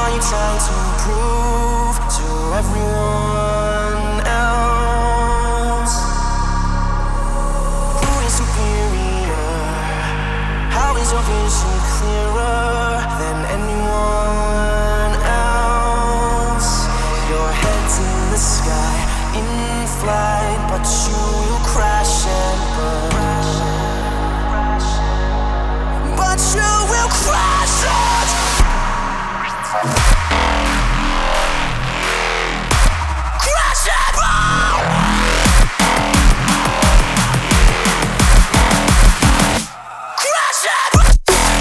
trying to prove to everyone else? Who is superior? How is your vision clearer than anyone else? Your head's in the sky, in flight, but you will crash and burn. But you will crash it! Crash and burn! Crash and burn!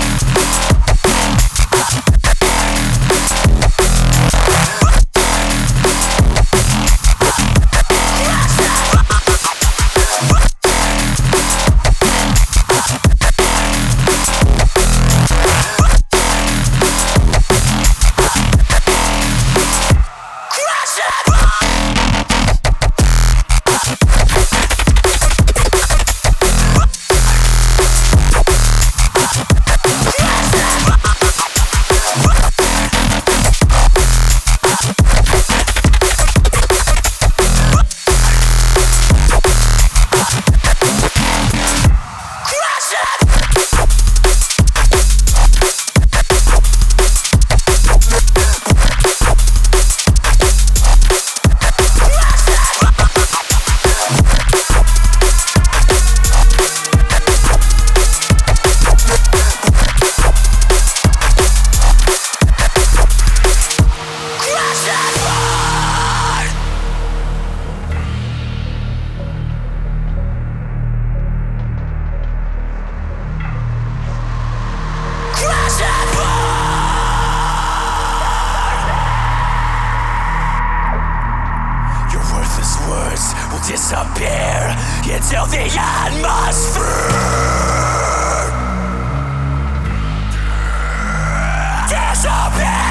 Words will disappear into the atmosphere. Disappear.